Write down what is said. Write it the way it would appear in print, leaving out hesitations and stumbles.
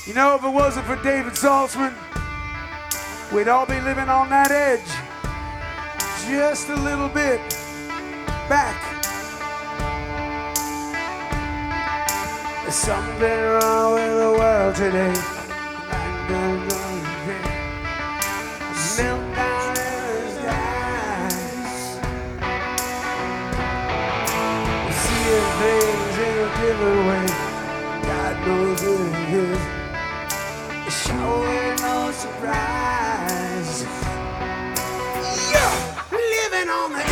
You know, if it wasn't for David Saltzman, we'd all be living on that edge. Just a little bit back. There's something wrong with the world today. Meltdown in the skies. We're seeing things in a different way. God knows what it is. It's sure no surprise. Yeah, living on the